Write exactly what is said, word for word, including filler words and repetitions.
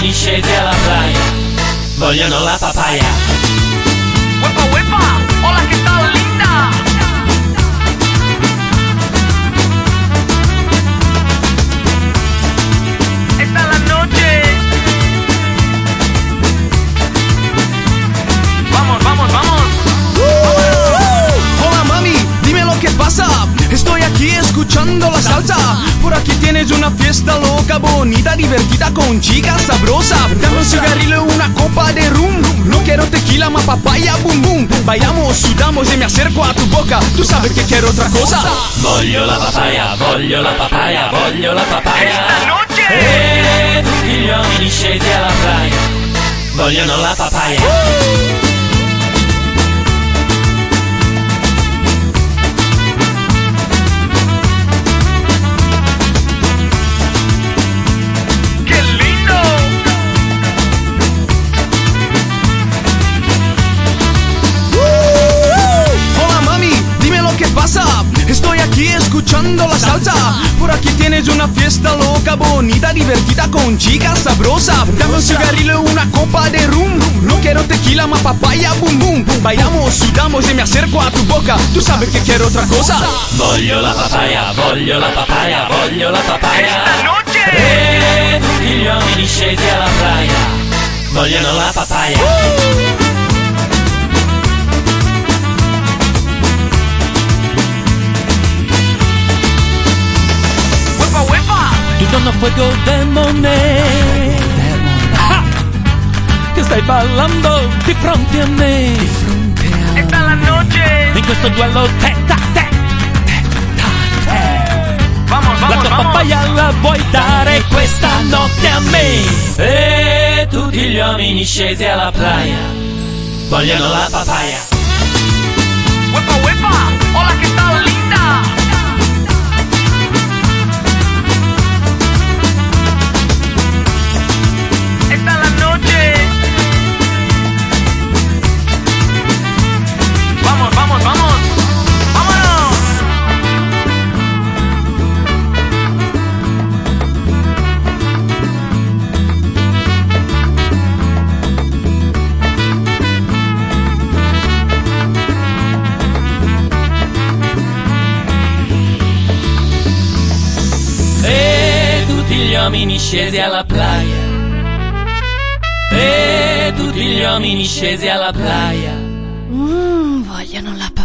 uomini scesi alla playa vogliono la papaya. Uepa, uepa, hola, ¿qué tal, linda? Esta es la noche. Vamos, vamos, vamos. Uh, hola mami, dime lo que pasa. Estoy aquí escuchando la salsa. Por aquí tienes una fiesta loca, bonita, divertida, con chicas sabrosas. Dame un cigarrillo, una copa de rum. No quiero tequila, ma papaya, boom boom. Bailamos, sudamos y me acerco a tu boca. Tú sabes que quiero otra cosa. Voglio la papaya, voglio la papaya, voglio la papaya. Esta noche. E tutti gli uomini scesi alla playa vogliono la papaya. Uh. Estoy aquí escuchando la salsa. Por aquí tienes una fiesta loca, bonita, divertida, con chicas sabrosas. Dame un cigarrillo, una copa de rum. No quiero tequila, ma papaya, boom boom. Bailamos, sudamos y me acerco a tu boca. Tú sabes que quiero otra cosa. Voglio la papaya, voglio la papaya, voglio la papaya. Esta noche. E tutti gli uomini scesi alla playa vogliono la papaya. Uh. Donna fuego demone, ja, che stai ballando di fronte a me. Esta es la noche. In questo duello testa a te, testa a te. Vamos, vamos, la tua vamos. papaya la vuoi dare questa notte a me. E tutti gli uomini scesi alla playa vogliono la papaya. Uepa, uepa, hola, ¿qué tal, linda? Esta es la noche. Vamos, vamos, vamos. Vámonos. E tutti gli uomini scesi alla playa. E tutti gli uomini scesi alla playa Mmm, vogliono la